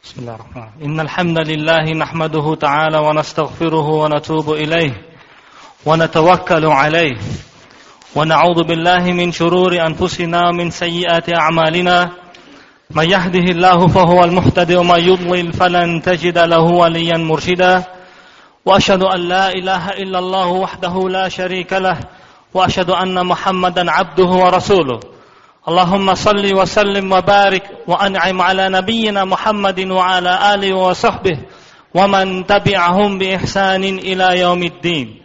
بسم الله الرحمن الرحيم إن الحمد لله نحمده تعالى ونستغفره ونتوب إليه ونتوكل عليه ونعوذ بالله من شرور أنفسنا ومن سيئات أعمالنا من يهده الله فهو المهتدي ومن يضلل فلن تجد له وليا مرشدا وأشهد أن لا إله إلا الله وحده لا شريك له وأشهد أن محمدا عبده ورسوله اللهم صل وسلم وبارك وأنعم على نبينا محمد وعلى آله وصحبه ومن تبعهم بإحسان إلى يوم الدين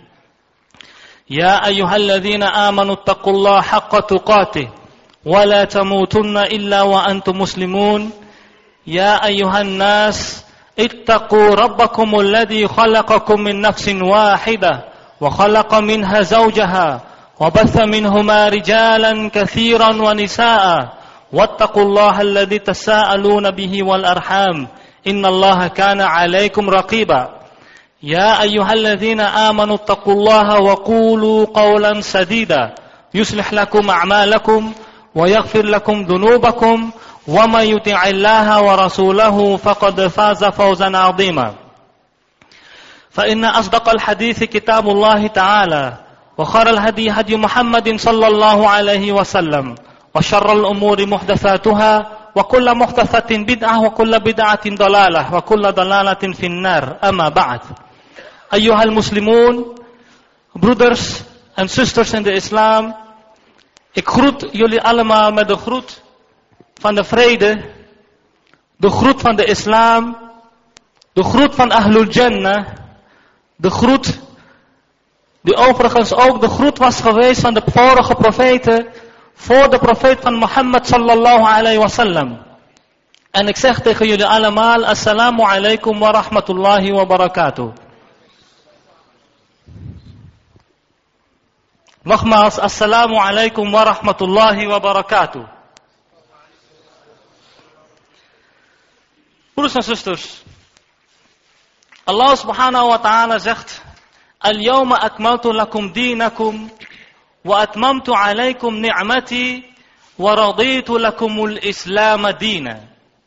يا أيها الذين آمنوا اتقوا الله حق تقاته ولا تموتن إلا وأنتم مسلمون يا أيها الناس اتقوا ربكم الذي خلقكم من نفس واحدة وخلق منها زوجها وبث منهما رجالا كثيرا ونساء واتقوا الله الذي تساءلون به والأرحام إن الله كان عليكم رقيبا يا أيها الذين آمنوا اتقوا الله وقولوا قولا سديدا يصلح لكم أعمالكم ويغفر لكم ذنوبكم ومن يطع الله ورسوله فقد فاز فوزا عظيما فإن أصدق الحديث كتاب الله تعالى وخير الهدي هدي محمد صلى الله عليه وسلم وشر الأمور محدثاتها وكل محدثة بدعة وكل بدعة ضلالة وكل ضلالة في النار أما بعد أيها المسلمون, broeders en zusters in de islam, ik groet jullie allemaal met de groet van de vrede, de groet van de islam, de groet van Ahlul Jannah, de groet die overigens ook de groet was geweest van de vorige profeten, voor de profeet van Mohammed sallallahu alayhi wa sallam. En ik zeg tegen jullie allemaal, assalamu alaikum wa rahmatullahi wa barakatuh. Nogmaals, assalamu alaikum wa rahmatullahi wa barakatuh. Broeders en zusters, Allah subhanahu wa ta'ala zegt, اليوم أكملت لكم دينكم وأتممت عليكم نعمتي ورضيت لكم الإسلام دينا.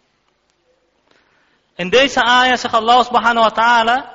In deze ayah zegt Allah subhanahu wa ta'ala,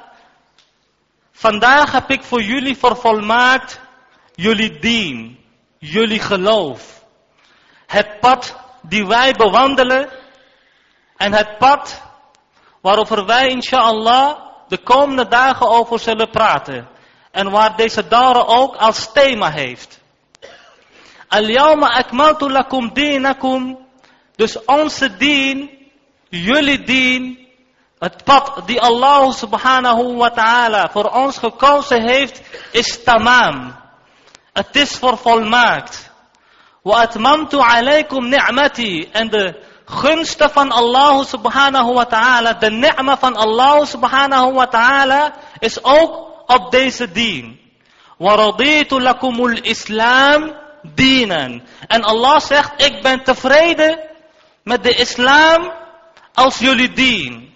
vandaag heb ik voor jullie vervolmaakt jullie dien, jullie geloof. Het pad die wij bewandelen en het pad waarover wij inshallah de komende dagen over zullen praten. En waar deze dara ook als thema heeft. Al-yawma akmaltu lakum dinakum. Dus onze dien, jullie dien, het pad die Allah subhanahu wa ta'ala voor ons gekozen heeft, is tamam. Het is vervolmaakt. Wa atmamtu alaykum ni'mati. En de gunsten van Allah subhanahu wa ta'ala, de ni'ma van Allah subhanahu wa ta'ala, is ook op deze dien. Wa raditu lakumul islam dienen. En Allah zegt, ik ben tevreden met de islam als jullie dien.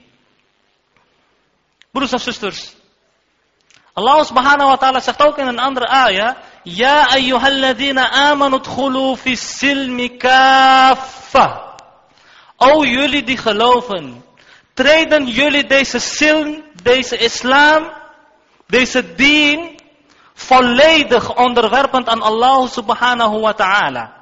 Broeders en zusters, Allah subhanahu wa ta'ala zegt ook in een andere ayah, Ya ayyuhalladhina amanu dkhulu fi silmi kaffa. O jullie die geloven, treden jullie deze silm, deze islam, deze dien, volledig onderwerpend aan Allah subhanahu wa ta'ala.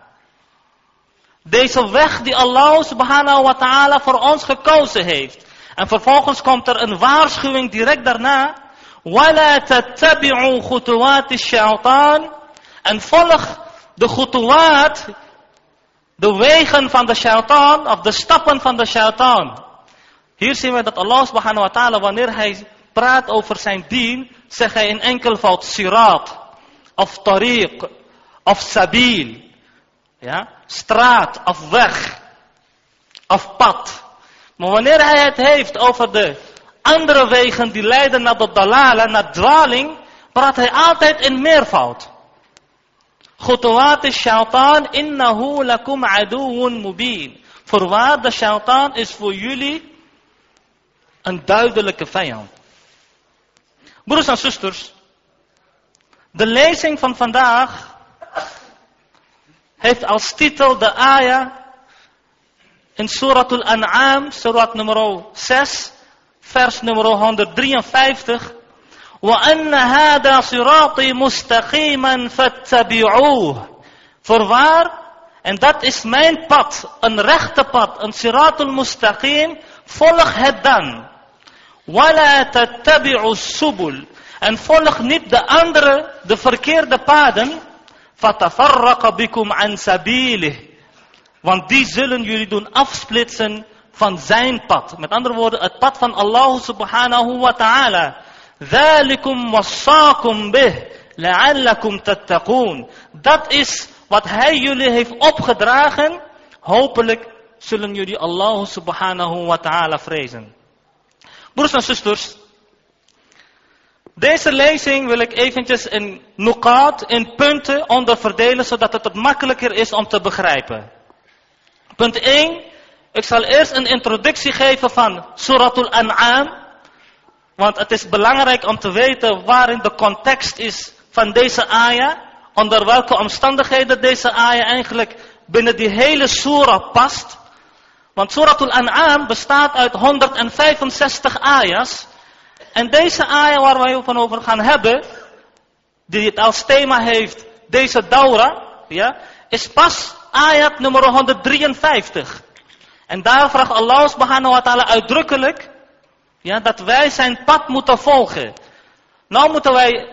Deze weg die Allah subhanahu wa ta'ala voor ons gekozen heeft. En vervolgens komt er een waarschuwing direct daarna. Wala tattabi'u khutuwat ash-shaytan. En volg de khutuwat, de wegen van de shaitan, of de stappen van de shaitan. Hier zien we dat Allah subhanahu wa ta'ala, wanneer hij praat over zijn dien, zegt hij in enkelvoud sirat, of tariq, of sabil. Ja? Straat, of weg, of pad. Maar wanneer hij het heeft over de andere wegen die leiden naar de dalala, naar dwaling, praat hij altijd in meervoud. Khutuwat ash-shaytan innahu lakum aduwwun mubin. Voorwaar, de shaytan is voor jullie een duidelijke vijand. Broeders en zusters, de lezing van vandaag heeft als titel de ayah in Surat al-An'am, surat nummer 6, vers nummer 153. وَأَنَّ هَذَا صِرَاطِي مُسْتَقِيمًا فَاتَّبِعُوهُ. Voorwaar, en dat is mijn pad, een rechte pad, een siratul mustaqim, volg het dan. وَلَا تَتَّبِعُوا السُّبُلَ. En volg niet de andere, de verkeerde paden. فَتَفَرَّقَ بِكُمْ عَنْ سَبِيلِهِ. Want die zullen jullie doen afsplitsen van zijn pad. Met andere woorden, het pad van Allah subhanahu wa ta'ala. ذَلِكُمْ وَصَّاكُمْ بِهِ لَعَلَّكُمْ تَتَّقُونَ. Dat is wat hij jullie heeft opgedragen. Hopelijk zullen jullie Allah subhanahu wa ta'ala vrezen. Broers en zusters, deze lezing wil ik eventjes in nuqat, in punten onderverdelen, zodat het makkelijker is om te begrijpen. Punt 1, ik zal eerst een introductie geven van Suratul An'am. Want het is belangrijk om te weten waarin de context is van deze ayah. Onder welke omstandigheden deze ayah eigenlijk binnen die hele surah past. Want Suratul An'am bestaat uit 165 ayahs. En deze ayah waar wij van over gaan hebben, die het als thema heeft, deze daura, ja, is pas ayat nummer 153. En daar vraagt Allah subhanahu wa ta'ala uitdrukkelijk, ja, dat wij zijn pad moeten volgen. Nou moeten wij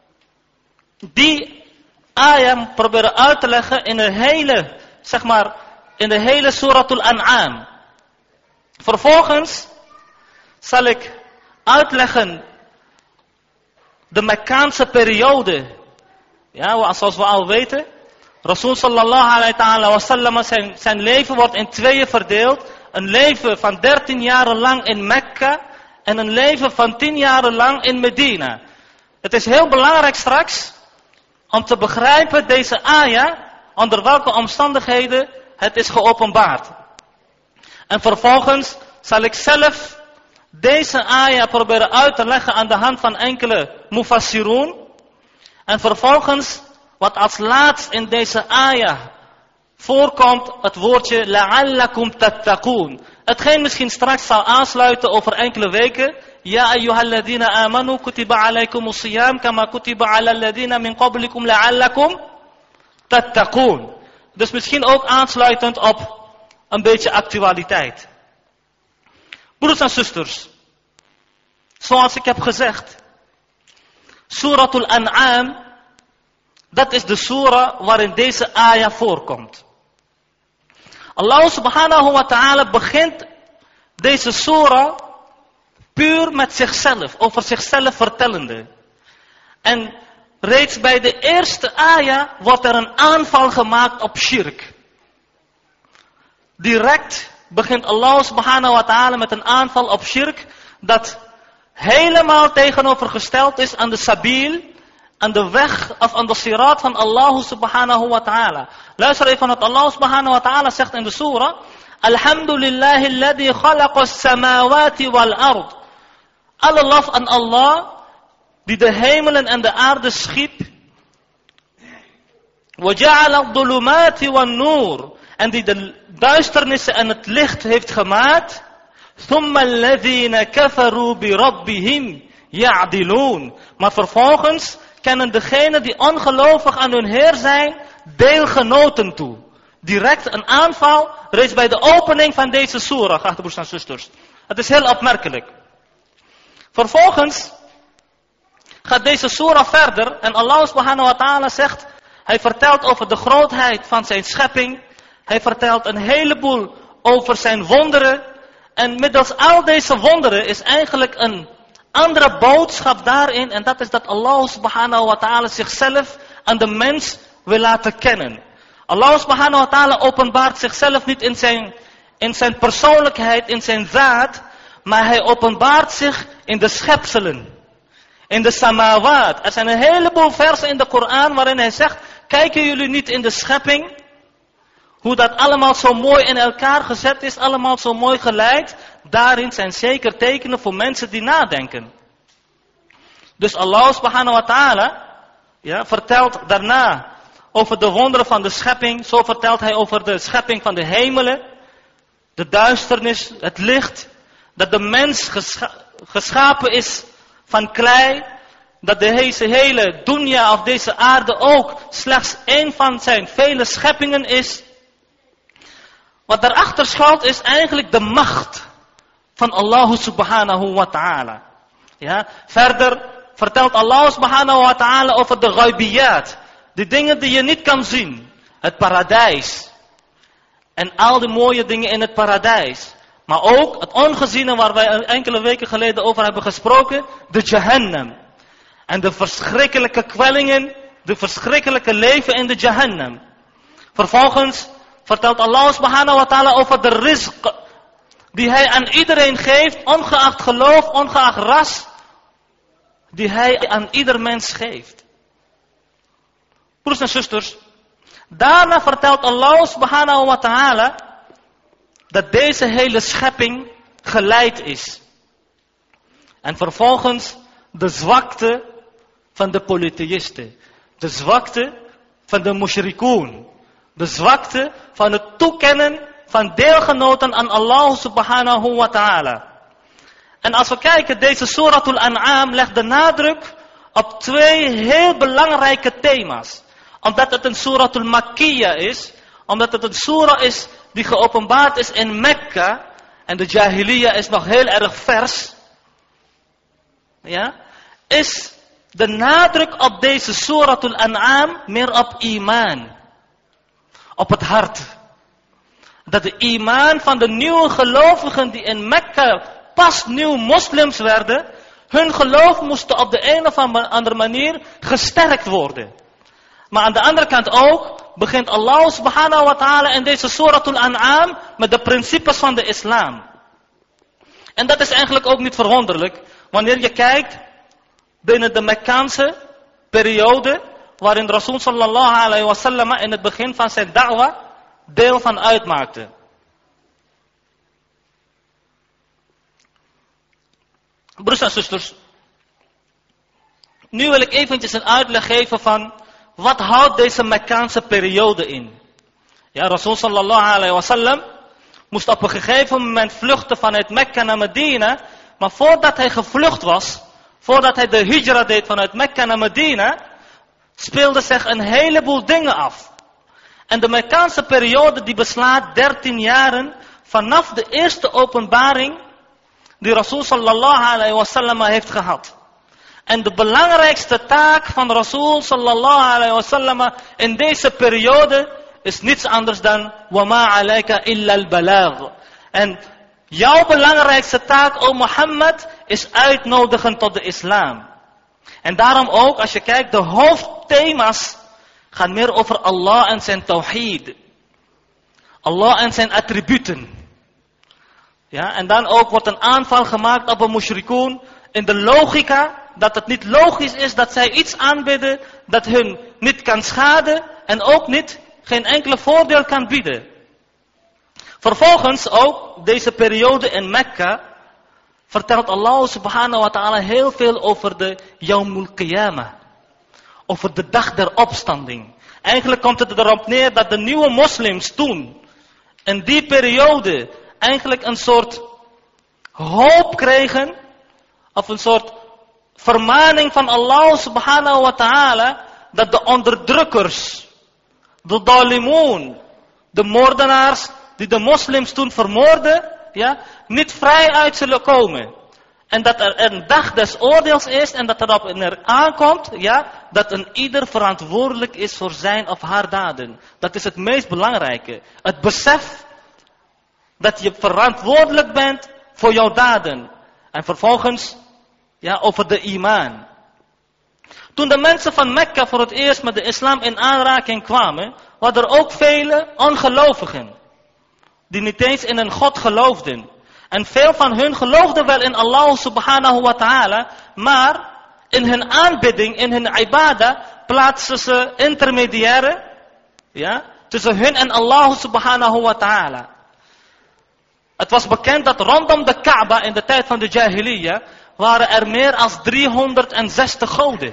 die ayah proberen uit te leggen in de hele, zeg maar, in de hele Suratul An'am. Vervolgens zal ik uitleggen de Mekkaanse periode. Ja, zoals we al weten, Rasul sallallahu alayhi wa sallam, zijn leven wordt in tweeën verdeeld. Een leven van 13 jaren lang in Mekka en een leven van 10 jaren lang in Medina. Het is heel belangrijk straks om te begrijpen deze ayah, onder welke omstandigheden het is geopenbaard. En vervolgens zal ik zelf deze ayah proberen uit te leggen aan de hand van enkele mufassirun. En vervolgens, wat als laatst in deze ayah voorkomt, het woordje la'allakum tattaqoon. Hetgeen misschien straks zal aansluiten over enkele weken. Ja ayyuhalladhina amanu kutiba alaykumus siyam kama kutiba ala alladhina min qablikum la'allakum tattaqoon. Dus misschien ook aansluitend op een beetje actualiteit. Broeders en zusters, zoals ik heb gezegd, Suratul An'am, dat is de surah waarin deze ayah voorkomt. Allah subhanahu wa ta'ala begint deze surah puur met zichzelf, over zichzelf vertellende. En reeds bij de eerste ayah wordt er een aanval gemaakt op shirk. Direct begint Allah subhanahu wa ta'ala met een aanval op shirk dat helemaal tegenovergesteld is aan de sabil, aan de weg of aan de sirat van Allah subhanahu wa ta'ala. Luister even wat Allah subhanahu wa ta'ala zegt in de surah. Alhamdulillahi alladhi khalaqa as-samawati wal ard. Alle lof aan Allah die de hemelen en de aarde schiep. Wa ja'ala ad-dhulumati wan nur. En die de duisternissen en het licht heeft gemaakt. Thumma alladhina kafaru bi rabbihim ya'dilun. Maar vervolgens kennen degenen die ongelovig aan hun Heer zijn, deelgenoten toe. Direct een aanval, reeds bij de opening van deze surah, geachte broers en zusters. Het is heel opmerkelijk. Vervolgens gaat deze surah verder en Allah subhanahu wa ta'ala zegt, hij vertelt over de grootheid van zijn schepping. Hij vertelt een heleboel over zijn wonderen. En middels al deze wonderen is eigenlijk een andere boodschap daarin. En dat is dat Allah subhanahu wa ta'ala zichzelf aan de mens wil laten kennen. Allah subhanahu wa ta'ala openbaart zichzelf niet in zijn persoonlijkheid, in zijn zaad. Maar hij openbaart zich in de schepselen. In de samawat. Er zijn een heleboel versen in de Koran waarin hij zegt, kijken jullie niet in de schepping? Hoe dat allemaal zo mooi in elkaar gezet is, allemaal zo mooi geleid. Daarin zijn zeker tekenen voor mensen die nadenken. Dus Allah subhanahu wa ta'ala, ja, vertelt daarna over de wonderen van de schepping. Zo vertelt hij over de schepping van de hemelen. de duisternis, het licht. Dat de mens geschapen is van klei. Dat deze hele dunya of deze aarde ook slechts één van zijn vele scheppingen is. Wat daarachter schuilt is eigenlijk de macht van Allah subhanahu wa ta'ala. Ja? Verder vertelt Allah subhanahu wa ta'ala over de ghaibiyat. De dingen die je niet kan zien. Het paradijs. En al die mooie dingen in het paradijs. Maar ook het ongeziene waar wij enkele weken geleden over hebben gesproken. De Jahannam. En de verschrikkelijke kwellingen. De verschrikkelijke leven in de Jahannam. Vervolgens vertelt Allah subhanahu wa ta'ala over de rizq. Die hij aan iedereen geeft. Ongeacht geloof, ongeacht ras. Die hij aan ieder mens geeft. Broers en zusters. Daarna vertelt Allah subhanahu wa ta'ala. Dat deze hele schepping geleid is. En vervolgens de zwakte van de polytheïsten. De zwakte van de mushrikoon. De zwakte van het toekennen van deelgenoten aan Allah subhanahu wa ta'ala. En als we kijken, deze Suratul An'am legt de nadruk op twee heel belangrijke thema's. Omdat het een Suratul Makkiyah is. Omdat het een surah is die geopenbaard is in Mekka. En de Jahiliyyah is nog heel erg vers. Ja? Is de nadruk op deze Suratul An'am meer op iman. Op het hart. Dat de iman van de nieuwe gelovigen die in Mekka pas nieuw moslims werden. Hun geloof moest op de een of andere manier gesterkt worden. Maar aan de andere kant ook begint Allah subhanahu wa ta'ala in deze Suratul An'am met de principes van de islam. En dat is eigenlijk ook niet verwonderlijk. Wanneer je kijkt binnen de Mekkaanse periode. Waarin Rasul sallallahu alayhi wa sallam in het begin van zijn da'wa deel van uitmaakte. Broers en zusters. Nu wil ik eventjes een uitleg geven van wat houdt deze Mekkaanse periode in. Ja, Rasul sallallahu alayhi wa sallam moest op een gegeven moment vluchten vanuit Mekka naar Medina. Maar voordat hij gevlucht was, voordat hij de hijra deed vanuit Mekka naar Medina, speelde zich een heleboel dingen af. En de Mekkaanse periode die beslaat 13 jaren vanaf de eerste openbaring die Rasul sallallahu alayhi wa sallam heeft gehad. En de belangrijkste taak van Rasul sallallahu alayhi wa sallam in deze periode is niets anders dan وَمَا عَلَيْكَ إِلَّا الْبَلَاغ. En jouw belangrijkste taak, o Mohammed, is uitnodigen tot de islam. En daarom ook, als je kijkt, de hoofdthema's gaan meer over Allah en zijn tawhid. Allah en zijn attributen. Ja, en dan ook wordt een aanval gemaakt op de mushrikoon in de logica dat het niet logisch is dat zij iets aanbidden dat hun niet kan schaden en ook niet geen enkele voordeel kan bieden. Vervolgens ook deze periode in Mekka vertelt Allah subhanahu wa ta'ala heel veel over de Yawmul Qiyamah. Over de dag der opstanding. Eigenlijk komt het erop neer dat de nieuwe moslims toen, in die periode, eigenlijk een soort hoop kregen. Of een soort vermaning van Allah subhanahu wa ta'ala. Dat de onderdrukkers, de dalimoon, de moordenaars die de moslims toen vermoorden, ja, niet vrij uit zullen komen. En dat er een dag des oordeels is en dat erop aankomt, ja, dat een ieder verantwoordelijk is voor zijn of haar daden. Dat is het meest belangrijke. Het besef dat je verantwoordelijk bent voor jouw daden. En vervolgens, ja, over de iman. Toen de mensen van Mekka voor het eerst met de islam in aanraking kwamen, waren er ook vele ongelovigen. Die niet eens in een God geloofden. En veel van hun geloofden wel in Allah subhanahu wa ta'ala. Maar in hun aanbidding, in hun ibadah, plaatsen ze intermediaire, ja, tussen hun en Allah subhanahu wa ta'ala. Het was bekend dat rondom de Kaaba in de tijd van de Jahiliyyah waren er meer dan 360 goden.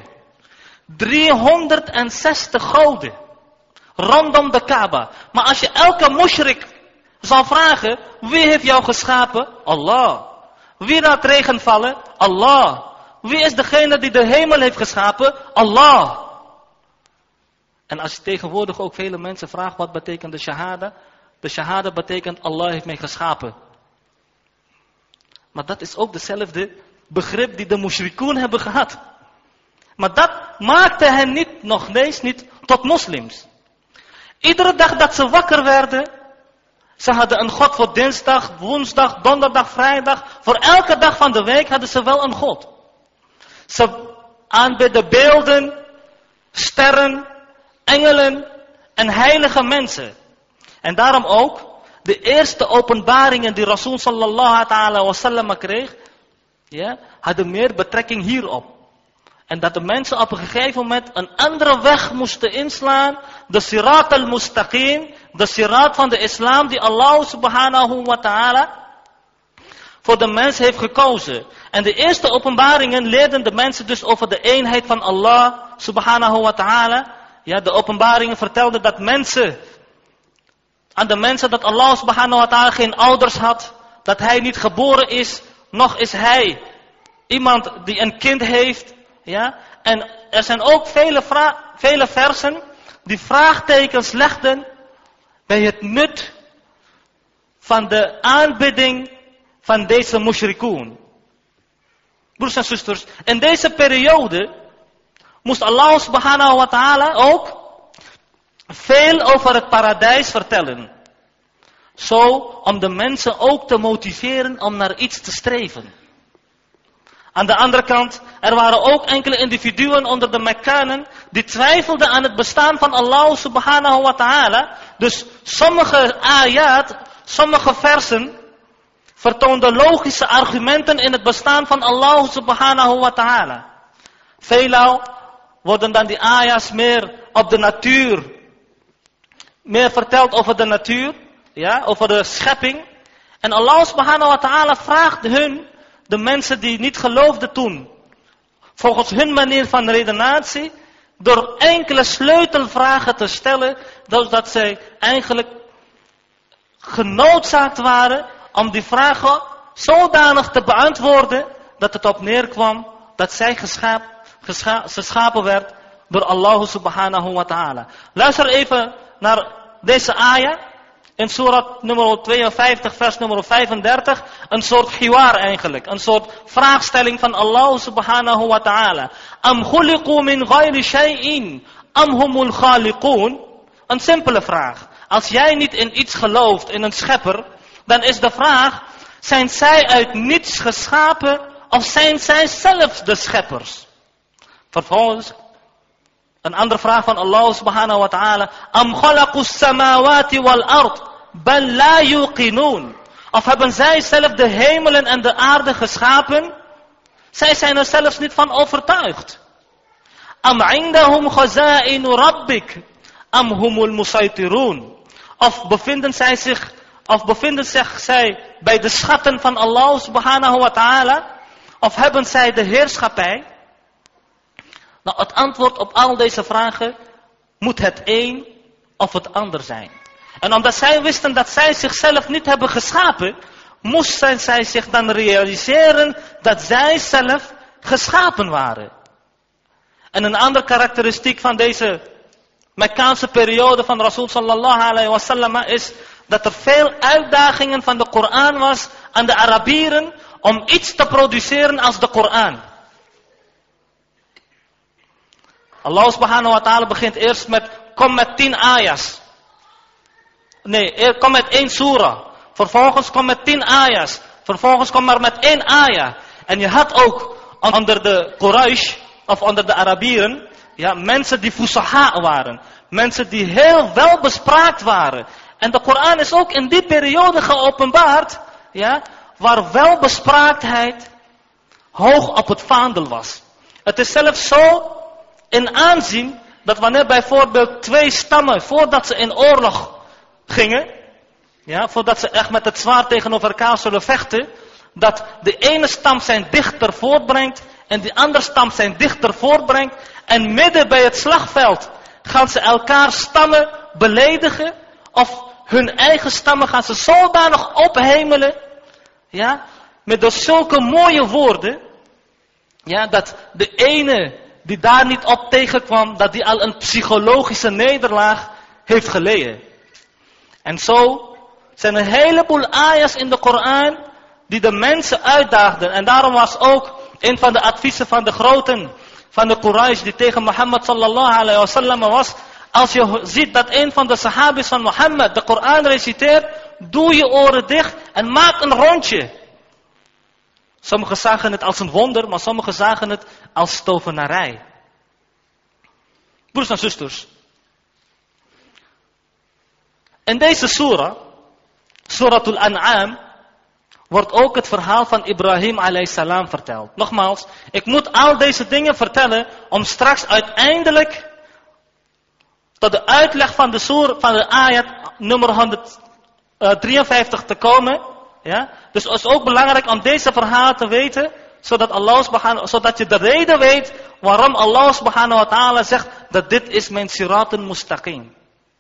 360 goden. Rondom de Kaaba. Maar als je elke mushrik zal vragen, wie heeft jou geschapen? Allah. Wie laat regen vallen? Allah. Wie is degene die de hemel heeft geschapen? Allah. En als je tegenwoordig ook vele mensen vraagt, wat betekent de shahada? De shahada betekent, Allah heeft mij geschapen. Maar dat is ook dezelfde begrip die de mushrikoen hebben gehad. Maar dat maakte hen nog steeds niet tot moslims. Iedere dag dat ze wakker werden, ze hadden een God voor dinsdag, woensdag, donderdag, vrijdag. Voor elke dag van de week hadden ze wel een God. Ze aanbidden beelden, sterren, engelen en heilige mensen. En daarom ook, de eerste openbaringen die Rasul sallallahu alaihi wasallam kreeg, hadden meer betrekking hierop. En dat de mensen op een gegeven moment een andere weg moesten inslaan. De sirat al-mustaqim, de sirat van de islam die Allah subhanahu wa ta'ala voor de mens heeft gekozen. En de eerste openbaringen leerden de mensen dus over de eenheid van Allah subhanahu wa ta'ala. Ja, de openbaringen vertelden dat aan de mensen dat Allah subhanahu wa ta'ala geen ouders had. Dat hij niet geboren is, nog is hij iemand die een kind heeft. Ja? En er zijn ook vele versen die vraagtekens legden bij het nut van de aanbidding van deze mushrikoen. Broers en zusters, in deze periode moest Allah subhanahu wa ta'ala ook veel over het paradijs vertellen. Zo om de mensen ook te motiveren om naar iets te streven. Aan de andere kant, er waren ook enkele individuen onder de Mekkanen die twijfelden aan het bestaan van Allah subhanahu wa ta'ala. Dus sommige ayat, sommige versen vertoonden logische argumenten in het bestaan van Allah subhanahu wa ta'ala. Veelal worden dan die ayahs meer op de natuur, meer verteld over de natuur, ja, over de schepping. En Allah subhanahu wa ta'ala vraagt hun, de mensen die niet geloofden toen, volgens hun manier van redenatie, door enkele sleutelvragen te stellen, dat zij eigenlijk genoodzaakt waren om die vragen zodanig te beantwoorden, dat het op neerkwam dat zij geschapen werd door Allah subhanahu wa ta'ala. Luister even naar deze ayah. In surat nummer 52, vers nummer 35, een soort hiwar eigenlijk. Een soort vraagstelling van Allah subhanahu wa ta'ala. Am khuliqu min ghayri shay'in, am humul khaliqun. Een simpele vraag. Als jij niet in iets gelooft, in een schepper, dan is de vraag, zijn zij uit niets geschapen of zijn zij zelf de scheppers? Vervolgens, een andere vraag van Allah subhanahu wa ta'ala. Am khalaqus samawati wal ard, bal la yuqinun. Of hebben zij zelf de hemelen en de aarde geschapen? Zij zijn er zelfs niet van overtuigd. Am indahum khaza'inu rabbik, am humul musaytirun. Of bevinden zich zij bij de schatten van Allah subhanahu wa ta'ala? Of hebben zij de heerschappij? Nou, het antwoord op al deze vragen moet het een of het ander zijn. En omdat zij wisten dat zij zichzelf niet hebben geschapen, moesten zij zich dan realiseren dat zij zelf geschapen waren. En een andere karakteristiek van deze Mekkaanse periode van Rasul sallallahu alaihi wasallam is dat er veel uitdagingen van de Koran was aan de Arabieren om iets te produceren als de Koran. Allah subhanahu wa ta'ala begint eerst met, kom met 10 ayahs. Nee, kom met 1 surah. Vervolgens kom met 10 ayahs. Vervolgens kom maar met 1 ayah. En je had ook onder de Quraysh, of onder de Arabieren, ja, mensen die fusaha waren. Mensen die heel welbespraakt waren. En de Koran is ook in die periode geopenbaard, ja, waar welbespraaktheid hoog op het vaandel was. Het is zelfs zo in aanzien dat wanneer bijvoorbeeld 2 stammen, voordat ze in oorlog gingen, ja, voordat ze echt met het zwaard tegenover elkaar zullen vechten, dat de ene stam zijn dichter voortbrengt en die andere stam zijn dichter voortbrengt en midden bij het slagveld gaan ze elkaar stammen beledigen of hun eigen stammen gaan ze zodanig ophemelen. Ja, met dus zulke mooie woorden. Ja, dat de ene die daar niet op tegenkwam, dat die al een psychologische nederlaag heeft geleden. En zo zijn een heleboel ayahs in de Koran die de mensen uitdaagden. En daarom was ook een van de adviezen van de groten van de Quraysh die tegen Mohammed sallallahu alayhi wa sallam was. Als je ziet dat een van de sahabis van Mohammed de Koran reciteert, doe je oren dicht en maak een rondje. Sommigen zagen het als een wonder, maar sommigen zagen het als tovenarij. Broers en zusters. In deze surah, Suratul An'am, wordt ook het verhaal van Ibrahim alayhi salam verteld. Nogmaals, ik moet al deze dingen vertellen om straks uiteindelijk tot de uitleg van de surah, van de ayat nummer 153 te komen. Ja? Dus het is ook belangrijk om deze verhalen te weten, zodat je de reden weet waarom Allah subhanahu wa ta'ala zegt dat dit is mijn siratun mustaqim.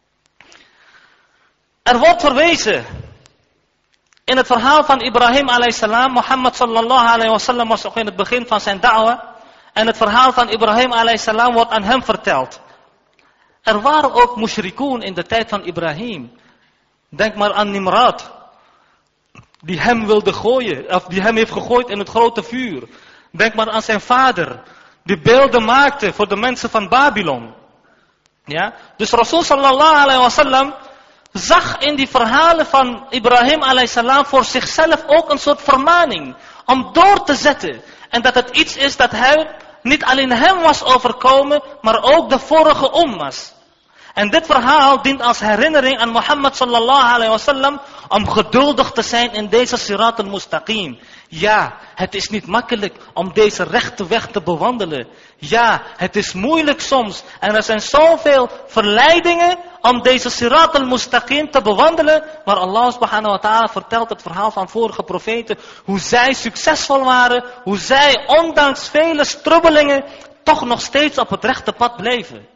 Er wordt verwezen in het verhaal van Ibrahim alayhi salam. Mohammed sallallahu alayhi wa sallam was ook in het begin van zijn da'wa. En het verhaal van Ibrahim alayhi salam wordt aan hem verteld. Er waren ook mushrikoen in de tijd van Ibrahim. Denk maar aan Nimrod. Die hem wilde gooien, of die hem heeft gegooid in het grote vuur. Denk maar aan zijn vader, die beelden maakte voor de mensen van Babylon. Ja? Dus Rasul sallallahu alayhi wa sallam zag in die verhalen van Ibrahim alayhi salam voor zichzelf ook een soort vermaning om door te zetten. En dat het iets is dat niet alleen hem was overkomen, maar ook de vorige ummas. En dit verhaal dient als herinnering aan Mohammed sallallahu alayhi wa sallam om geduldig te zijn in deze sirat al-mustaqim. Ja, het is niet makkelijk om deze rechte weg te bewandelen. Ja, het is moeilijk soms. En er zijn zoveel verleidingen om deze sirat al-mustaqim te bewandelen. Maar Allah subhanahu wa ta'ala vertelt het verhaal van vorige profeten. Hoe zij succesvol waren. Hoe zij ondanks vele strubbelingen toch nog steeds op het rechte pad bleven.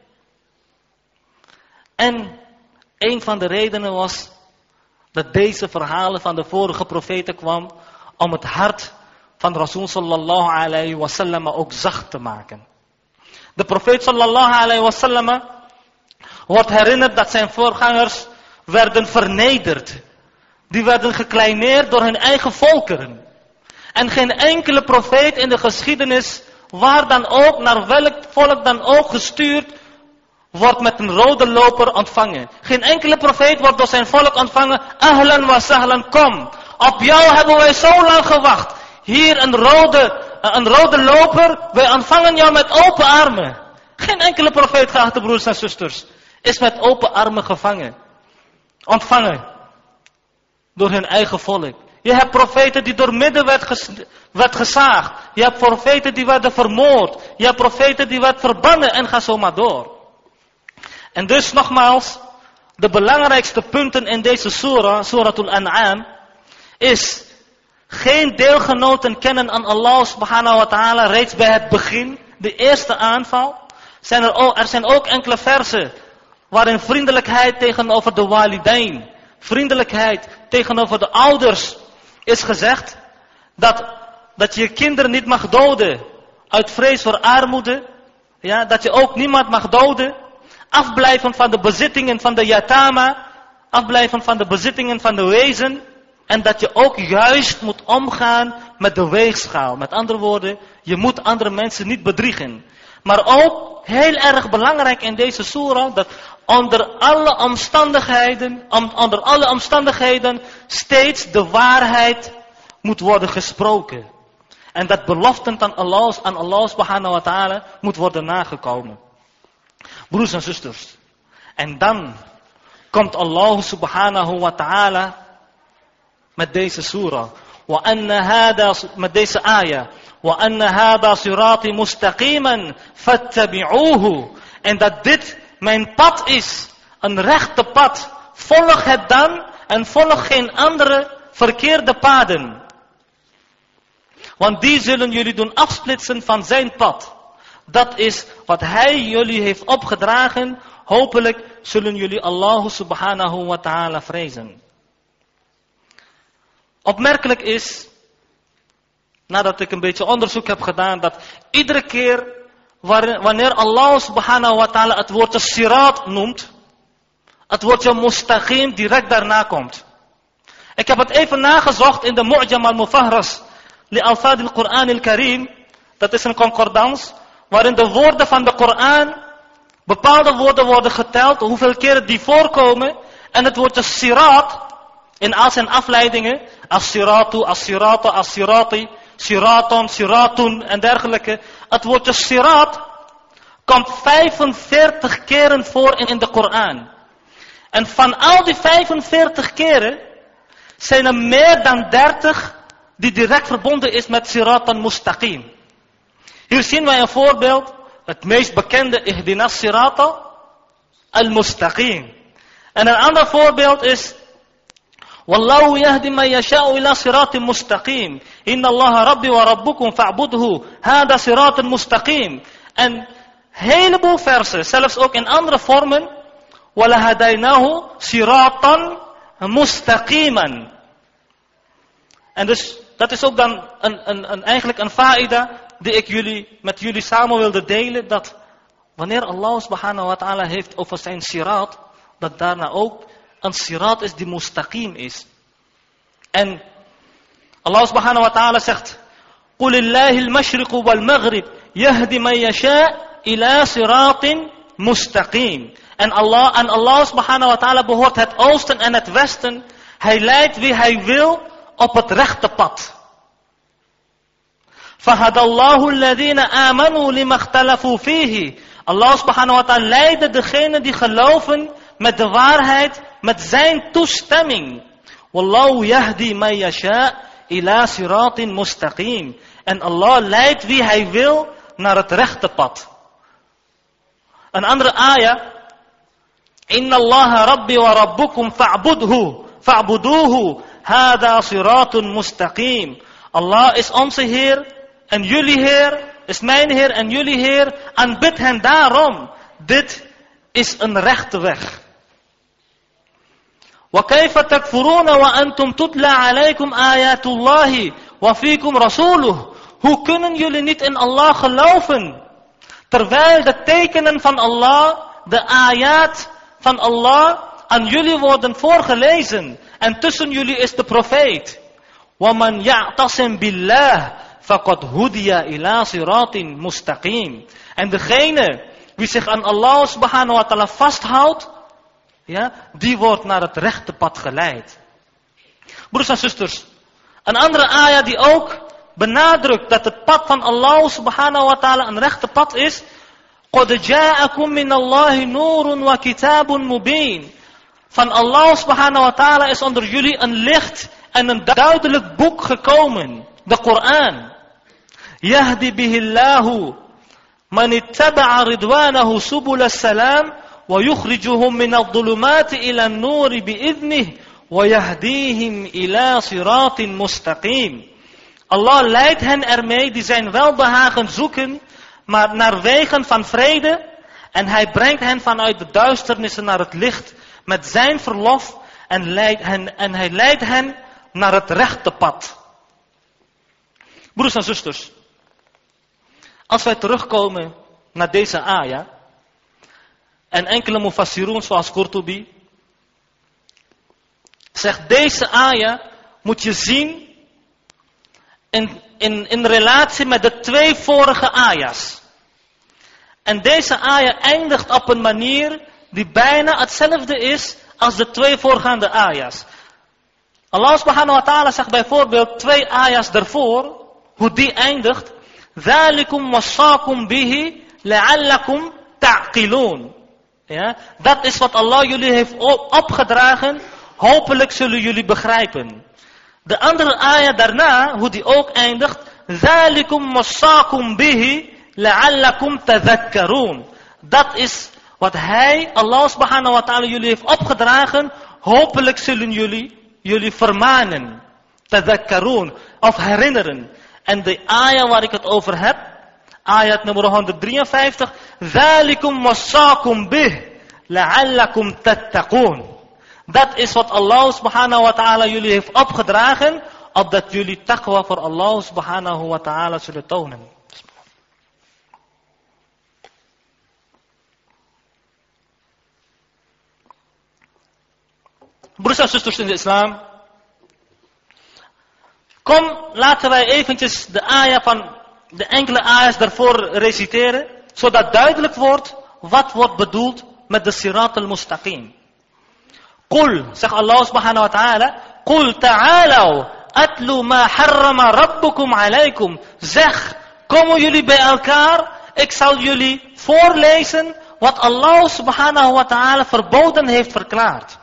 En een van de redenen was dat deze verhalen van de vorige profeten kwam om het hart van Rasul sallallahu alayhi wa sallam ook zacht te maken. De profeet sallallahu alayhi wa sallam wordt herinnerd dat zijn voorgangers werden vernederd. Die werden gekleineerd door hun eigen volkeren. En geen enkele profeet in de geschiedenis, waar dan ook, naar welk volk dan ook gestuurd, wordt met een rode loper ontvangen. Geen enkele profeet wordt door zijn volk ontvangen. Ahlan wa sahlan, kom. Op jou hebben wij zo lang gewacht. Hier een rode loper. Wij ontvangen jou met open armen. Geen enkele profeet, geachte broers en zusters, is met open armen ontvangen. Door hun eigen volk. Je hebt profeten die door midden werd gezaagd. Je hebt profeten die werden vermoord. Je hebt profeten die werden verbannen en ga zo maar door. En dus nogmaals, de belangrijkste punten in deze surah, Suratul An'am, is geen deelgenoten kennen aan Allah subhanahu wa ta'ala reeds bij het begin, de eerste aanval. Er zijn ook enkele versen waarin vriendelijkheid tegenover de walidain, vriendelijkheid tegenover de ouders is gezegd. Dat je kinderen niet mag doden uit vrees voor armoede. Ja, dat je ook niemand mag doden. Afblijven van de bezittingen van de yatama. Afblijven van de bezittingen van de wezen. En dat je ook juist moet omgaan met de weegschaal. Met andere woorden, je moet andere mensen niet bedriegen. Maar ook heel erg belangrijk in deze surah, dat onder alle omstandigheden steeds de waarheid moet worden gesproken. En dat beloften aan Allah subhanahu wa ta'ala moet worden nagekomen. Broers en zusters. En dan komt Allah subhanahu wa ta'ala met deze surah. Met deze ayah. وَأَنَّ هَذَا صِرَاطِ مُسْتَقِيمًا فَاتَّبِعُوهُ. En dat dit mijn pad is. Een rechte pad. Volg het dan en volg geen andere verkeerde paden. Want die zullen jullie doen afsplitsen van zijn pad. Dat is wat hij jullie heeft opgedragen. Hopelijk zullen jullie Allah subhanahu wa ta'ala vrezen. Opmerkelijk is, nadat ik een beetje onderzoek heb gedaan, dat iedere keer wanneer Allah subhanahu wa ta'ala het woordje sirat noemt, het woordje mustaqim direct daarna komt. Ik heb het even nagezocht in de Mu'jam al-Mufahras li alfad al-Quran al-Karim. Dat is een concordans waarin de woorden van de Koran, bepaalde woorden worden geteld, hoeveel keren die voorkomen. En het woordje sirat, in al zijn afleidingen, as-siratu, as-siratu, as-sirati, siraton, siratun en dergelijke. Het woordje sirat komt 45 keren voor in de Koran. En van al die 45 keren zijn er meer dan 30 die direct verbonden is met siratan mustaqim. Hier zien wij een voorbeeld, het meest bekende ihdinas sirata al-mustaqim. En een ander voorbeeld is Wallahu yahdi man yasha'u ila siratin mustaqim. Inna Allah rabbi wa rabbukum fa'budhu. Hada siratin mustaqim. En een heleboel versen, zelfs ook in andere vormen. Wala hadaynahu siratan mustaqiman. En dus, dat is ook dan eigenlijk een faida die ik met jullie samen wilde delen. Dat wanneer Allah subhanahu wa ta'ala heeft over zijn sirat, dat daarna ook een sirat is die mustaqim is. En Allah subhanahu wa ta'ala zegt, Qulillahi al-mashriqu wal-maghrib, yahdi man yasha' ila siratin mustaqim. En Allah subhanahu wa ta'ala behoort het oosten en het westen. Hij leidt wie hij wil op het rechte pad. Fahadallahu alladhina amanu lima ikhtalafu fihi. Allah subhanahu wa ta'ala leidde degenen die geloven met de waarheid, met zijn toestemming. Wallahu yahdi man yasha' ila siratin mustaqim. En Allah leidt wie hij wil naar het rechte pad. Een andere ayah. Inna Allah rabbi wa rabbukum fa'buduhu. Hada siratun mustaqim. Allah is onze Heer en jullie Heer, is mijn Heer en jullie Heer. Aanbid hen daarom. Dit is een rechte weg. Wa kayfa takfuruna wa antum tutla alaykum ayatullahi wa fikum rasuluh. Hoe kunnen jullie niet in Allah geloven, terwijl de tekenen van Allah, de ayat van Allah, aan jullie worden voorgelezen. En tussen jullie is de profeet. وَمَنْ يَعْتَصِمْ بِاللَّهِ فَقَدْ هُدِيَ إِلَى صِرَاطٍ مُسْتَقِيمٍ. En degene wie zich aan Allah subhanahu wa ta'ala vasthoudt, ja, die wordt naar het rechte pad geleid. Broers en zusters, een andere ayah die ook benadrukt dat het pad van Allah subhanahu wa ta'ala een rechte pad is. قَدْ جَاءَكُمْ مِنَ اللَّهِ نُورٌ وَكِتَابٌ مُبِينٌ. Van Allah subhanahu wa ta'ala is onder jullie een licht en een duidelijk boek gekomen. De Koran. Yahdi bihillahu man ittaba'a ridwanahu subul as-salam wa yukhrijuhum min adh-dhulumati ila an-nuri bi'idhnihi wa yahdihim ila siratin mustaqim. Allah leidt hen ermee die zijn welbehagen zoeken, maar naar wegen van vrede. En hij brengt hen vanuit de duisternissen naar het licht met zijn verlof. En hij leidt hen naar het rechte pad. Broers en zusters, als wij terugkomen naar deze ayah. En enkele mufassirun zoals Qurtubi zegt, deze ayah moet je zien in relatie met de twee vorige ayahs. En deze ayah eindigt op een manier die bijna hetzelfde is als de twee voorgaande ayahs. Allah subhanahu wa ta'ala zegt bijvoorbeeld 2 ayahs daarvoor, hoe die eindigt. ذَلِكُمْ وَصَّاكُمْ بِهِ لَعَلَّكُمْ تَعْقِلُونَ. Ja, dat is wat Allah jullie heeft opgedragen. Hopelijk zullen jullie begrijpen. De andere ayah daarna, hoe die ook eindigt. ذَلِكُمْ وَصَّاكُمْ بِهِ لَعَلَّكُمْ تَذَكَّرُونَ. Dat is wat hij, Allah subhanahu wa ta'ala, jullie heeft opgedragen. Hopelijk zullen jullie vermanen. Tadakkaroon. Of herinneren. En de ayah waar ik het over heb. Ayat nummer 153. ذَلِكُمْ وَصَّاكُمْ بِهِ la'allakum tattaqoon. Dat is wat Allah subhanahu wa ta'ala jullie heeft opgedragen, opdat jullie taqwa voor Allah subhanahu wa ta'ala zullen tonen. Broers en zusters in de islam, kom, laten wij eventjes de enkele ayahs daarvoor reciteren, zodat duidelijk wordt wat wordt bedoeld met de sirat al-mustaqim. Qul, zegt Allah subhanahu wa ta'ala, Qul ta'alaw, atlu ma harrama rabbukum alaykum. Zeg, komen jullie bij elkaar, ik zal jullie voorlezen wat Allah subhanahu wa ta'ala verboden heeft verklaard.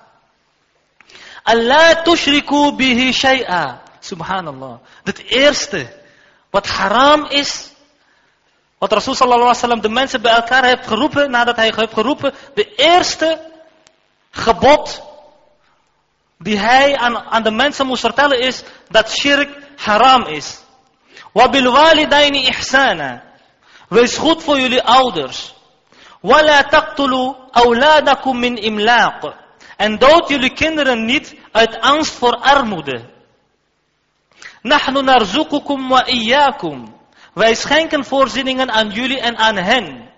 Allah tushriku bihi shay'a. Subhanallah. Het eerste wat haram is, wat Rasul sallallahu alaihi wasallam de mensen bij elkaar heeft geroepen, nadat hij heeft geroepen, de eerste gebod die hij aan de mensen moest vertellen is dat shirk haram is. Wa bil walidaini ihsana. Wees goed voor jullie ouders. Wala taqtulu awladakum min imlaq. En dood jullie kinderen niet uit angst voor armoede. Nahnu narzuqukum wa iyyakum. Wij schenken voorzieningen aan jullie en aan hen.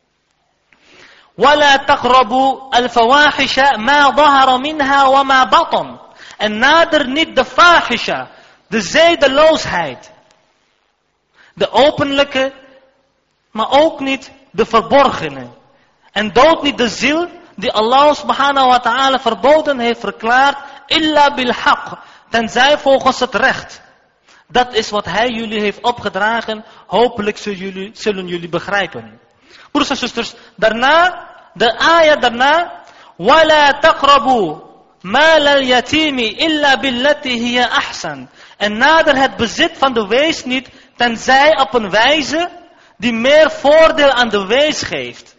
Wala taqrabu al-fawahisha ma dhahara minha wa ma batan. En nader niet de fahisha, de zedeloosheid. De openlijke, maar ook niet de verborgene. En dood niet de ziel die Allah subhanahu wa ta'ala verboden heeft verklaard, illa bil haq, tenzij volgens het recht. Dat is wat hij jullie heeft opgedragen. Hopelijk zullen jullie begrijpen. Broers en zusters, daarna, de ayah daarna, wala taqrabu mal al-yatimi illa billati hiya ahsan. En nader het bezit van de wees niet, tenzij op een wijze die meer voordeel aan de wees geeft.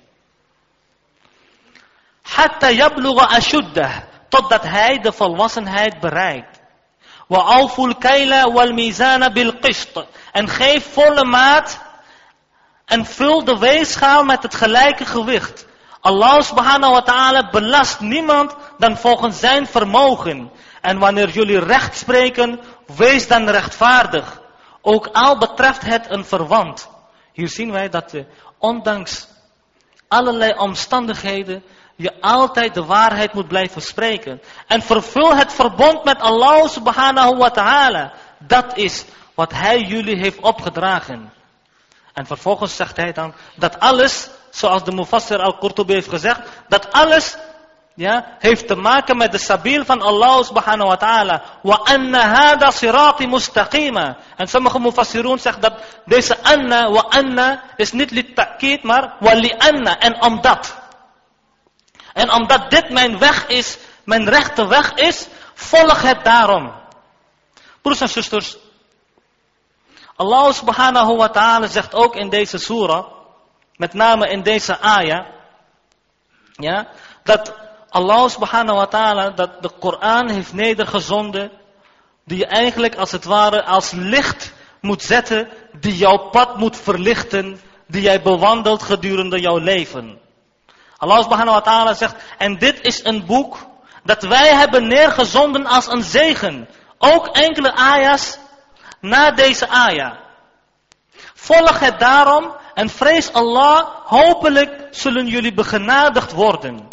Hatta yablugha ashuddah, totdat hij de volwassenheid bereikt. Wa awful kayla wal mizana bil qist. En geef volle maat en vul de weegschaal met het gelijke gewicht. Allah subhanahu wa ta'ala belast niemand dan volgens zijn vermogen. En wanneer jullie recht spreken, wees dan rechtvaardig. Ook al betreft het een verwant. Hier zien wij dat ondanks allerlei omstandigheden je altijd de waarheid moet blijven spreken. En vervul het verbond met Allah subhanahu wa ta'ala. Dat is wat hij jullie heeft opgedragen. En vervolgens zegt hij dan dat alles, zoals de Mufassir al-Qurtubi heeft gezegd, dat alles heeft te maken met de sabil van Allah subhanahu wa ta'ala. Wa anna hada sirati mustaqima. En sommige Mufassirun zeggen dat deze anna, wa anna, is niet li ta'kid, maar wa li anna. En omdat. En omdat dit mijn weg is, mijn rechte weg is, volg het daarom. Broers en zusters, Allah subhanahu wa ta'ala zegt ook in deze surah, met name in deze ayah, dat Allah subhanahu wa ta'ala, dat de Koran heeft nedergezonden, die je eigenlijk als het ware als licht moet zetten, die jouw pad moet verlichten, die jij bewandelt gedurende jouw leven. Allah subhanahu wa ta'ala zegt, en dit is een boek dat wij hebben neergezonden als een zegen. Ook enkele ayahs na deze ayah. Volg het daarom en vrees Allah, hopelijk zullen jullie begenadigd worden.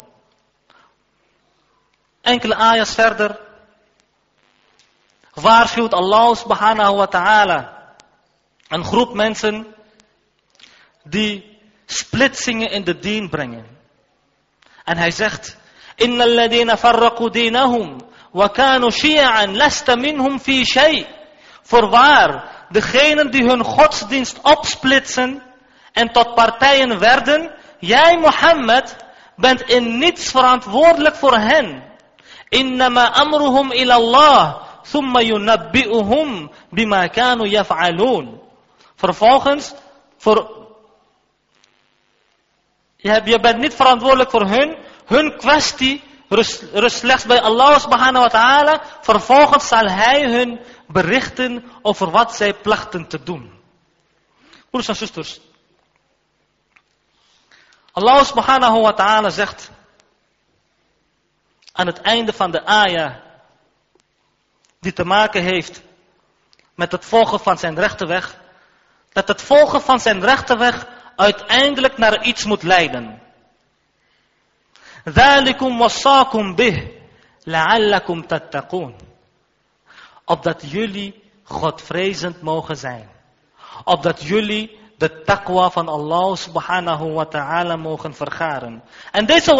Enkele ayahs verder waarschuwt Allah subhanahu wa ta'ala een groep mensen die splitsingen in de dien brengen. En hij zegt, Inna alladhina farraqu dinahum wa kanu shi'an lasta minhum fi shay. Voorwaar, degenen die hun godsdienst opsplitsen en tot partijen werden, jij Mohammed bent in niets verantwoordelijk voor hen. Innama amruhum ila Allah, thumma yunabbi'uhum bima kanu yaf'alun. Vervolgens, je bent niet verantwoordelijk voor hun kwestie rust slechts bij Allah subhanahu wa ta'ala. Vervolgens zal hij hun berichten over wat zij plachten te doen. Broers en zusters, Allah subhanahu wa ta'ala zegt aan het einde van de ayah, die te maken heeft met het volgen van zijn rechte weg, dat het volgen van zijn rechte weg uiteindelijk naar iets moet leiden. ذَلِكُمْ وَصَّاكُمْ بِهِ لَعَلَّكُمْ تَتَّقُونَ. Opdat jullie Godvrezend mogen zijn. Opdat jullie de taqwa van Allah subhanahu wa ta'ala mogen vergaren. En deze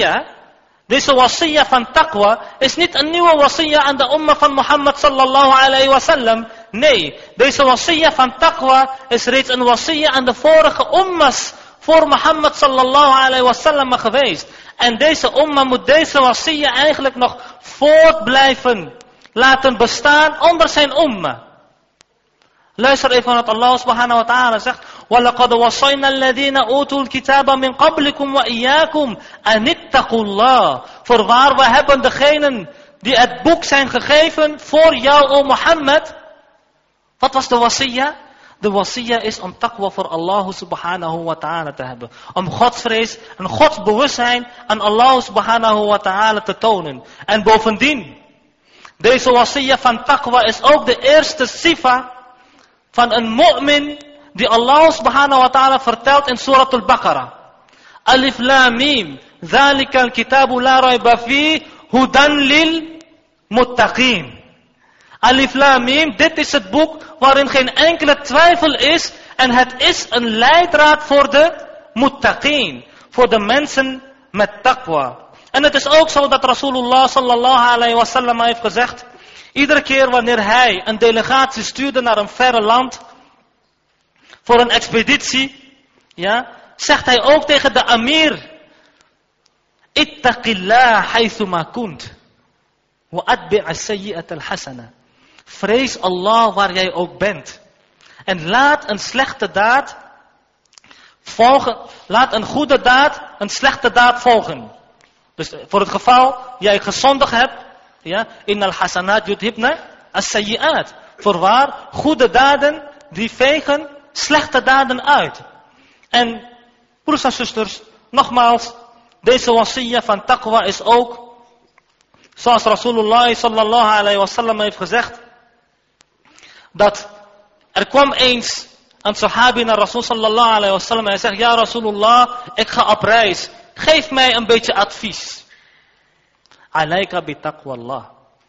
wasiyya van taqwa is niet een nieuwe wasiyya aan de umma van Mohammed sallallahu alayhi wa sallam. Nee, deze wasiyya van taqwa is reeds een wasiyya aan de vorige ummas voor Mohammed sallallahu alayhi wa sallam geweest. En deze umma moet deze wasiyya eigenlijk nog voort blijven laten bestaan onder zijn umma. Luister even wat Allah subhanahu wa ta'ala zegt. وَلَقَدْ وَصَّيْنَا الَّذِينَ أُوتُوا الْكِتَابَ مِنْ قَبْلِكُمْ وَإِيَّاكُمْ أَنِ اتَّقُوا اللَّهَ. Voorwaar, we hebben degenen die het boek zijn gegeven voor jou, o Mohammed. Wat was de wasiyya? De wasiyya is om taqwa voor Allah subhanahu wa ta'ala te hebben. Om godsvrees en godsbewustzijn aan Allah subhanahu wa ta'ala te tonen. En bovendien, deze wasiyya van taqwa is ook de eerste sifa van een mu'min die Allah subhanahu wa ta'ala vertelt in Surah Al-Baqarah. Alif Lam Mim, ذَلِكَ الْكِتَابُ لَا رَيْبَ فِيهِ هُدًى لِلْمُتَّقِينَ. Alif Lam Mim, dit is het boek waarin geen enkele twijfel is. En het is een leidraad voor de muttaqeen. Voor de mensen met taqwa. En het is ook zo dat Rasulullah sallallahu alayhi wa sallam heeft gezegd. Iedere keer wanneer hij een delegatie stuurde naar een verre land. Voor een expeditie. Ja, zegt hij ook tegen de amir. Ittaqillah haythuma kunt. Wa atbi' as-sayyi'at al-hasana. Vrees Allah waar jij ook bent. En laat een slechte daad volgen. Laat een goede daad een slechte daad volgen. Dus voor het geval jij gezondigd hebt. Ja, innal hasanat yudhibna as-sayyi'at. Voorwaar, goede daden die vegen slechte daden uit. En broers en zusters, nogmaals, deze wasiyya van taqwa is ook, zoals Rasulullah sallallahu alayhi wa sallam heeft gezegd, dat er kwam eens een sahabi naar Rasul sallallahu alayhi wa sallam en hij zegt, ja Rasulullah, ik ga op reis. Geef mij een beetje advies. Alayka bi taqwallah.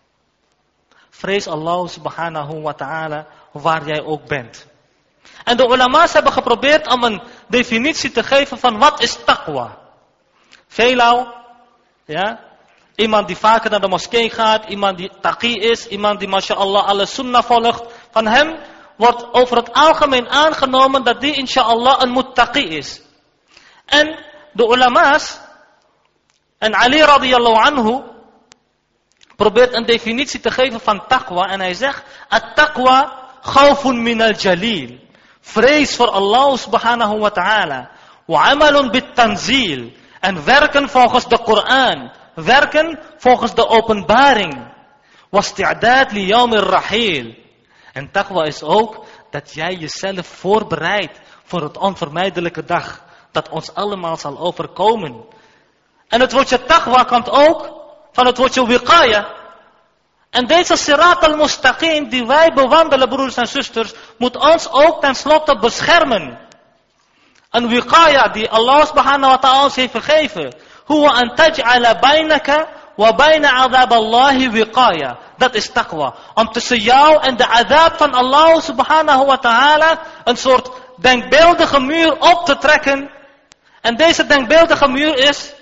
Vrees Allah subhanahu wa ta'ala waar jij ook bent. En de ulama's hebben geprobeerd om een definitie te geven van wat is taqwa. Veelal, ja, iemand die vaker naar de moskee gaat, iemand die taqi is, iemand die masha'Allah alle sunnah volgt. Van hem wordt over het algemeen aangenomen dat die insha'Allah een muttaqi is. En de ulama's, en Ali radiyallahu anhu, probeert een definitie te geven van taqwa. En hij zegt, at-taqwa khawfun min al-jalil. Vrees voor Allah subhanahu wa ta'ala. Wa amalun bit tanzil. En werken volgens de Koran. Werken volgens de openbaring. Wasti'adad li yawm ar-rahil. En taqwa is ook dat jij jezelf voorbereidt voor het onvermijdelijke dag. Dat ons allemaal zal overkomen. En het woordje taqwa komt ook van het woordje wiqaya. En deze sirat al-mustaqim die wij bewandelen, broers en zusters, moet ons ook tenslotte beschermen. Een wiqaya die Allah subhanahu wa ta'ala ons heeft gegeven. Huwa an taj'ala bainaka wa baina adab Allahi wiqaya. Dat is taqwa. Om tussen jou en de adab van Allah subhanahu wa ta'ala een soort denkbeeldige muur op te trekken. En deze denkbeeldige muur is,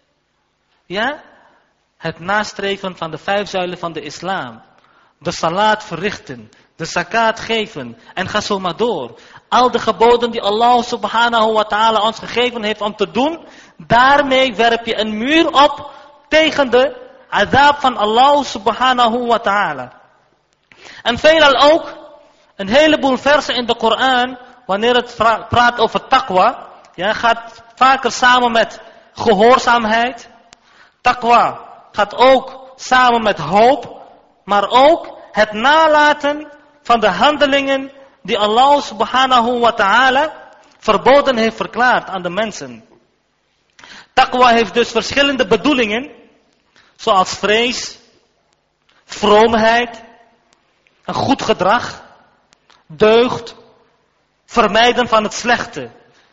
ja, het nastreven van de 5 zuilen van de islam. De salat verrichten. De zakat geven. En ga zo maar door. Al de geboden die Allah subhanahu wa ta'ala ons gegeven heeft om te doen. Daarmee werp je een muur op tegen de adab van Allah subhanahu wa ta'ala. En veelal ook een heleboel versen in de Koran. Wanneer het praat over taqwa. Ja, gaat vaker samen met gehoorzaamheid. Taqwa gaat ook samen met hoop, maar ook het nalaten van de handelingen die Allah subhanahu wa ta'ala verboden heeft verklaard aan de mensen. Taqwa heeft dus verschillende bedoelingen. Zoals vrees, vroomheid, een goed gedrag, deugd, vermijden van het slechte.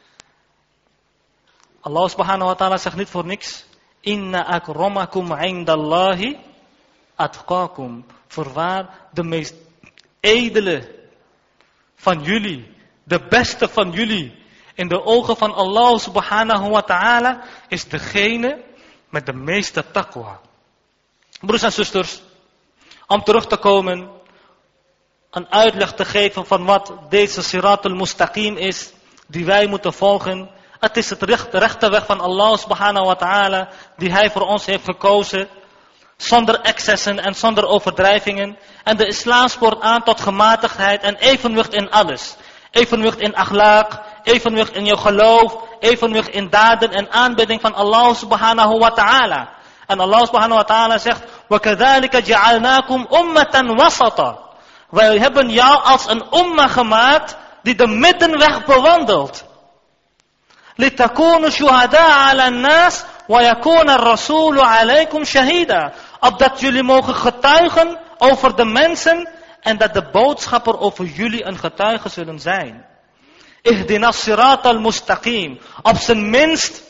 Allah subhanahu wa ta'ala zegt niet voor niks. Inna akramakum indallahi atqakum. Voorwaar, de meest edele van jullie, de beste van jullie, in de ogen van Allah subhanahu wa ta'ala, is degene met de meeste taqwa. Broers en zusters, om terug te komen, een uitleg te geven van wat deze Sirat al-Mustaqim is, die wij moeten volgen. Het is de rechte weg van Allah subhanahu wa ta'ala, die Hij voor ons heeft gekozen, zonder excessen en zonder overdrijvingen. En de islam spoort aan tot gematigdheid en evenwicht in alles. Evenwicht in akhlaq, evenwicht in je geloof, evenwicht in daden en aanbidding van Allah subhanahu wa ta'ala. En Allah subhanahu wa ta'ala zegt, وَكَذَلِكَ جَعَلْنَاكُمْ أُمَّةً وَسَطًا. Wij hebben jou als een umma gemaakt die de middenweg bewandelt. لِتَكُونُوا شُهَدَاءَ عَلَى النَّاسِ وَيَكُونَ الرَّسُولُ عَلَيْكُمْ شَهِيدًا. Opdat jullie mogen getuigen over de mensen en dat de boodschapper over jullie een getuige zullen zijn. Ihdina sirat al-mustaqim. Op zijn minst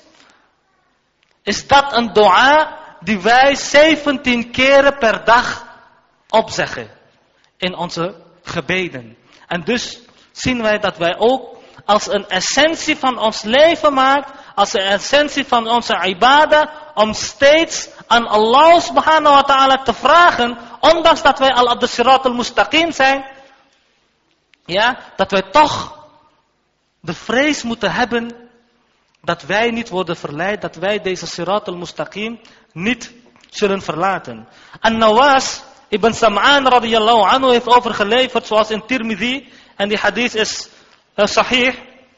is dat een dua die wij 17 keren per dag opzeggen in onze gebeden. En dus zien wij dat wij ook als een essentie van ons leven maakt, als een essentie van onze ibadah, om steeds aan Allah subhanahu wa ta'ala te vragen, ondanks dat wij al op de sirat al-mustaqim zijn, ja, dat wij toch de vrees moeten hebben dat wij niet worden verleid, dat wij deze sirat al-mustaqim niet zullen verlaten. An-Nawas ibn Sam'an radiyallahu anhu heeft overgeleverd, zoals in Tirmidhi, en die hadith is sahih,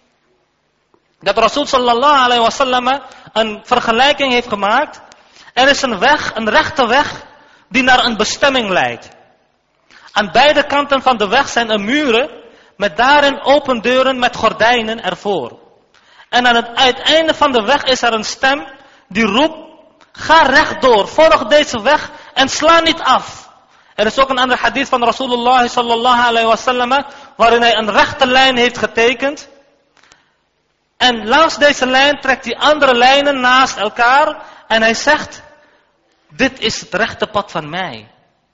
dat Rasul sallallahu alayhi wa sallam een vergelijking heeft gemaakt. Er is een weg, een rechte weg, die naar een bestemming leidt. Aan beide kanten van de weg zijn er muren, met daarin open deuren met gordijnen ervoor. En aan het uiteinde van de weg is er een stem die roept, ga rechtdoor, volg deze weg en sla niet af. Er is ook een ander hadith van Rasulullah sallallahu alayhi wa sallam, waarin hij een rechte lijn heeft getekend. En langs deze lijn trekt hij andere lijnen naast elkaar en hij zegt, dit is het rechte pad van mij.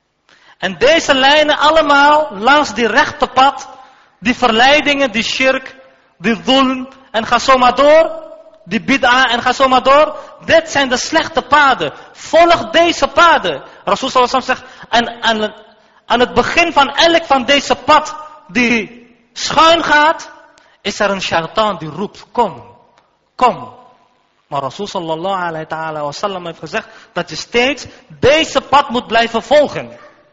En deze lijnen allemaal langs die rechte pad, die verleidingen, die shirk, die dhulm en ga zo maar door, die bid'a en ga zo maar door. Dit zijn de slechte paden. Volg deze paden. Rasul sallallahu alaihi wasallam zegt, aan het begin van elk van deze pad die schuin gaat, is er een shaitaan die roept, kom, kom. Maar Rasul sallallahu alayhi wa sallam heeft gezegd dat je steeds deze pad moet blijven volgen.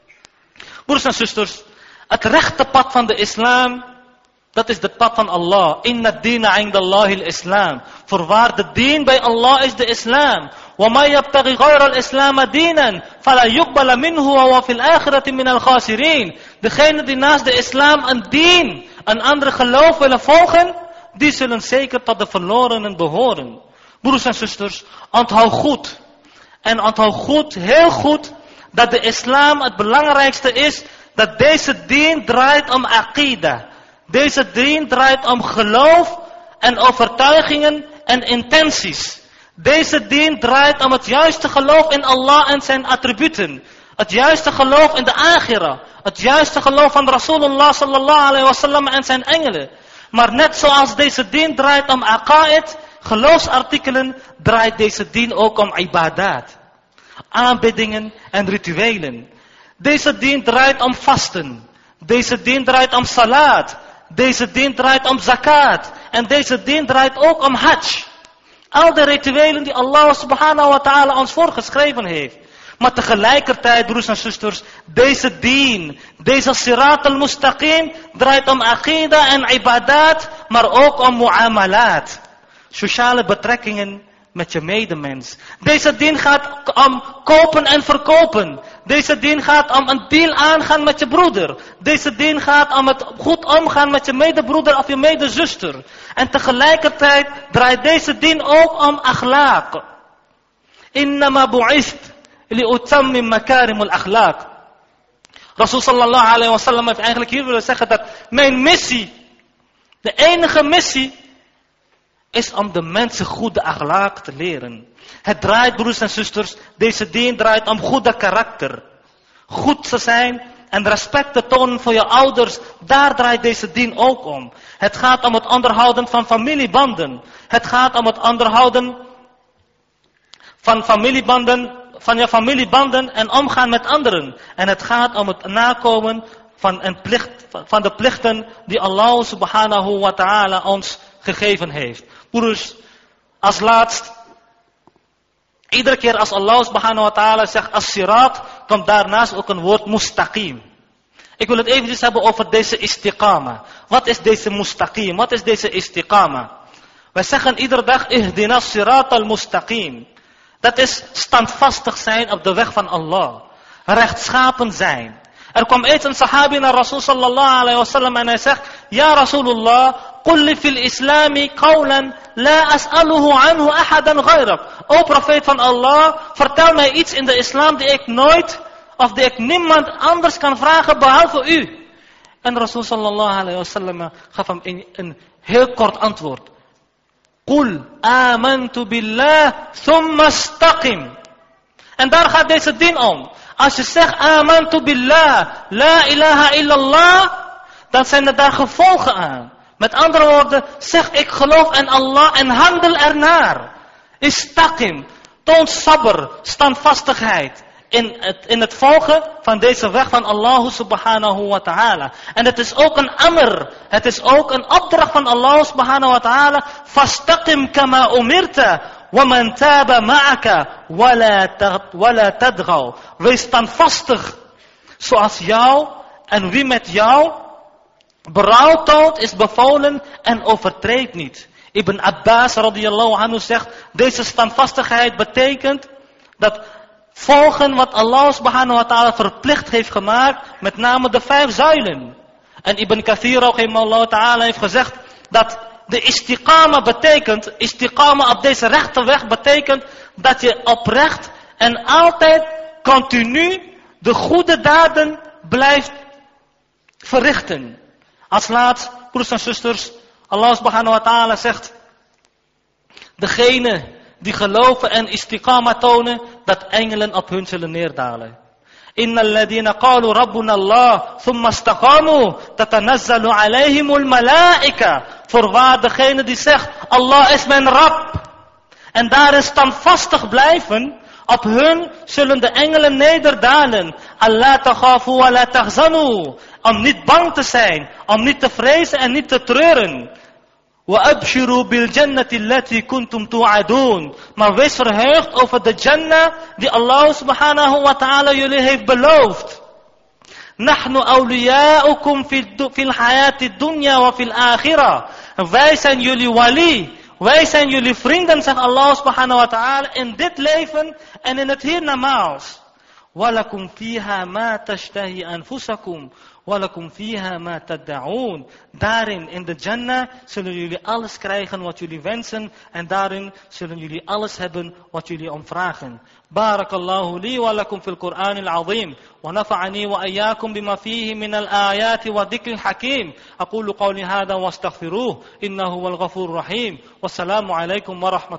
Broers en zusters, het rechte pad van de islam, dat is het pad van Allah. Inna dina indallahi al-islam. Voorwaar de dien bij Allah is de islam. Wa ma yabtaghi ghayra al-islam dinan, fala yuqbala minhu wa huwa fil akhirati min al-khasirin. Degene die naast de islam een dien, een ander geloof willen volgen, die zullen zeker tot de verlorenen behoren. Broers en zusters, onthoud goed. En onthoud goed, heel goed, dat de islam het belangrijkste is, dat deze dien draait om aqidah. Deze dien draait om geloof en overtuigingen en intenties. Deze dien draait om het juiste geloof in Allah en zijn attributen. Het juiste geloof in de akhirah. Het juiste geloof van Rasulullah sallallahu alayhi wa sallam en zijn engelen. Maar net zoals deze dien draait om aqaid, geloofsartikelen, draait deze dien ook om ibadat. Aanbiddingen en rituelen. Deze dien draait om vasten. Deze dien draait om salat. Deze dien draait om zakat. En deze dien draait ook om hajj. Al de rituelen die Allah subhanahu wa ta'ala ons voorgeschreven heeft. Maar tegelijkertijd, broers en zusters, deze dien, deze sirat al-mustaqim, draait om aqidah en ibadat, maar ook om muamalat. Sociale betrekkingen met je medemens. Deze dien gaat om kopen en verkopen. Deze dien gaat om een deal aangaan met je broeder. Deze dien gaat om het goed omgaan met je medebroeder of je medezuster. En tegelijkertijd draait deze dien ook om akhlaq. Innama bu'ist li'utammim makarimul akhlaq. Rasul sallallahu alayhi wa sallam heeft eigenlijk hier willen zeggen dat mijn missie, de enige missie, is om de mensen goede akhlaq te leren. Het draait, broers en zusters, deze dien draait om goede karakter. Goed te zijn en respect te tonen voor je ouders, daar draait deze dien ook om. Het gaat om het onderhouden van familiebanden. Het gaat om het onderhouden van familiebanden, van je familiebanden en omgaan met anderen. En het gaat om het nakomen van de plichten die Allah subhanahu wa ta'ala ons gegeven heeft. Broers, als laatst, iedere keer als Allah subhanahu wa ta'ala zegt as-sirat, komt daarnaast ook een woord mustaqim. Ik wil het eventjes hebben over deze istiqama. Wat is deze mustaqim? Wat is deze istiqama? Wij zeggen iedere dag ihdina sirat al-mustaqim. Dat is standvastig zijn op de weg van Allah. Rechtschapen zijn. Er kwam eens een sahabi naar Rasul sallallahu alayhi wa sallam en hij zegt: Ja Rasulullah, qul li fil islami qawlan la as'aluhu anhu ahadan ghayrak. O profeet van Allah, vertel mij iets in de islam die ik nooit, of die ik niemand anders kan vragen behalve u. En Rasul sallallahu alayhi wa sallam gaf hem een heel kort antwoord. Qul amantu billah thumma istaqim. En daar gaat deze dien om. Als je zegt amantu billah, la ilaha illallah, dan zijn er daar gevolgen aan. Met andere woorden, zeg ik geloof in Allah en handel ernaar. Istaqim, toon sabr, standvastigheid in het volgen van deze weg van Allah subhanahu wa ta'ala. En het is ook een amr, het is ook een opdracht van Allah subhanahu wa ta'ala. Fastaqim kama umirta, wa man taba ma'aka, wala tadghaw. Wees standvastig, zoals jou en wie met jou berouw toont is bevolen en overtreedt niet. Ibn Abbas radiyallahu anhu zegt, deze standvastigheid betekent dat volgen wat Allah subhanahu wa ta'ala verplicht heeft gemaakt, met name de 5 zuilen. En Ibn Kathir rahimahullah ta'ala heeft gezegd dat de istiqama betekent, istiqama op deze rechte weg betekent dat je oprecht en altijd continu de goede daden blijft verrichten. Als laatst, broers en zusters, Allah subhanahu wa ta'ala zegt, degene die geloven en istiqama tonen, dat engelen op hun zullen neerdalen. Inna alladhina qalu rabbuna Allah, thumma istaqamu, tatanazzalu alayhimul malaika. Voorwaar degene die zegt, Allah is mijn Rab. En daarin standvastig blijven, op hun zullen de engelen nederdalen. Allah takhafu wa la tahzanu. Om niet bang te zijn, om niet te vrezen en niet te treuren. وَأَبْشِرُوا بِالْجَنَّةِ الَّتِي كُنْتُمْ تُوعَدُونَ. Maar wees verheugd over de Jannah die Allah subhanahu wa ta'ala jullie heeft beloofd. نَحْنُ أَوْلِيَاؤُكُمْ فِي الْحَيَاةِ الدُّنْيَا وَفِي الْآخِرَةِ. Wij zijn jullie wali. Wij zijn jullie vrienden, zegt Allah subhanahu wa ta'ala, in dit leven en in het hiernamaals. وَلَكُمْ فِيهَا مَا تَشْتَهِي أَنفُسَكُمْ وَلَكُمْ فِيهَا مَا تَدَّعُونَ. Daarin, in de Jannah, zullen jullie alles krijgen wat jullie wensen. En daarin zullen jullie alles hebben wat jullie om vragen. Barakallahu li wa lakum fil Qur'an al-azim. Wa nafa'ani wa ayyakum bima fihi min al-ayati wa dhikr al-hakim. Aqulu qawli hada wa astaghfiruh. Innahu wal ghafur rahim. Wassalamu alaikum wa rahmatullahi.